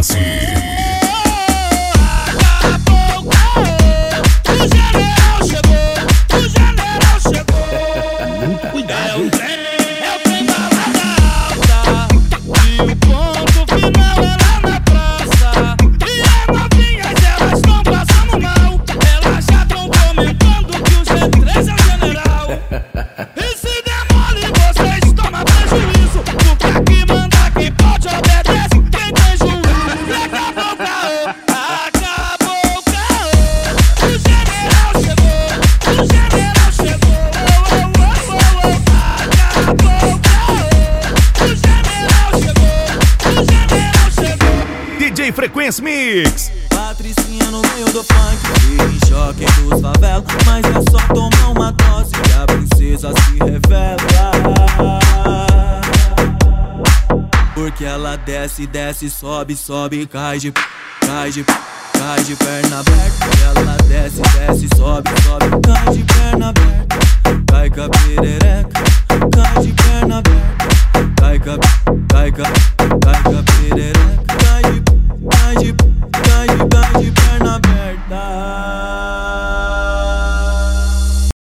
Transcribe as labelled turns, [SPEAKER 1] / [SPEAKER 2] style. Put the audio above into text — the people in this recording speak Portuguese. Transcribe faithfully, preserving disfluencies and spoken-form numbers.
[SPEAKER 1] Frequency. D J Frequency Mix.
[SPEAKER 2] Patricinha no meio do funk, fica em choque dos favelas, mas é só tomar uma dose que a princesa se revela. Porque ela desce, desce, sobe, sobe, cai de, cai de, cai de perna aberta. Ela desce, desce, sobe, sobe, cai de perna aberta.